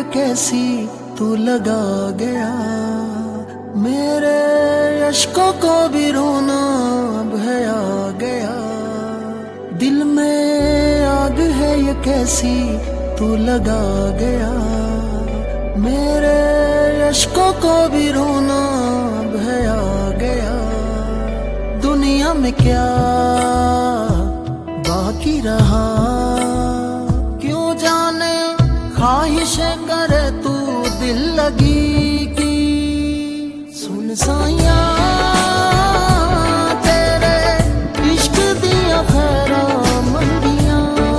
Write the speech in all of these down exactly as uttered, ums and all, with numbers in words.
कैसी तू लगा गया, मेरे अश्कों को भी रोना अब है आ गया। दिल में आग है ये कैसी तू लगा गया, मेरे अश्कों को भी रोना अब है आ गया। दुनिया में क्या बाकी रहा, क्यों जाने ख्वाहिशें करे तू दिल लगी की। सुन साया तेरे इश्क दिया खैरा मंगिया,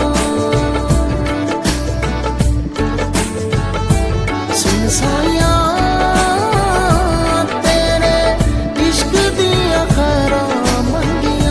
सुन साया तेरे इश्क दिया खैरा मंगिया।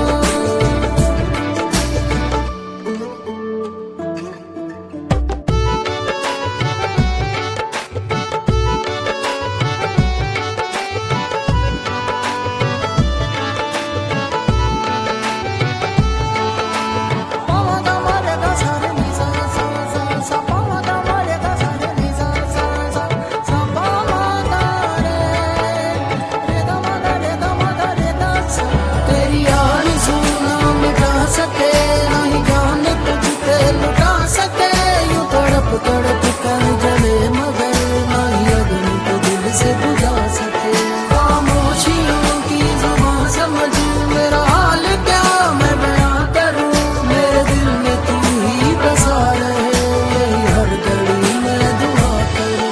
तड़प कर जले मगर नहीं अगन को दिल से बुझा सके। खामोशियों की जुबान समझ मेरा हाल क्या मैं बयां करूं, मेरे दिल में तू ही बसा रहे यही हर घड़ी मैं दुआ करूं।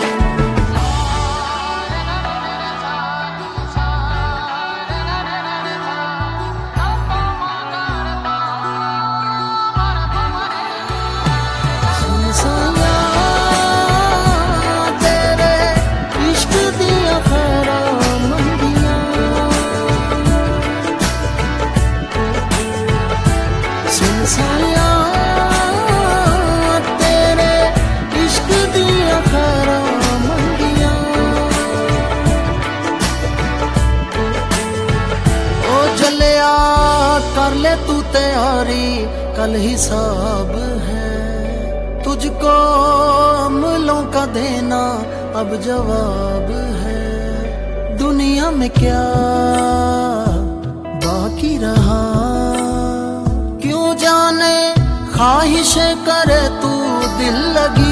सुन साया साया तेरे इश्क दिया खैरा मंगिया। ओ जलिया कर ले तू तैयारी कल हिसाब है, तुझको अमलों का देना अब जवाब है। दुनिया में क्या बाकी रहा, क्यों जाने ख्वाहिशें करे तू दिल लगी।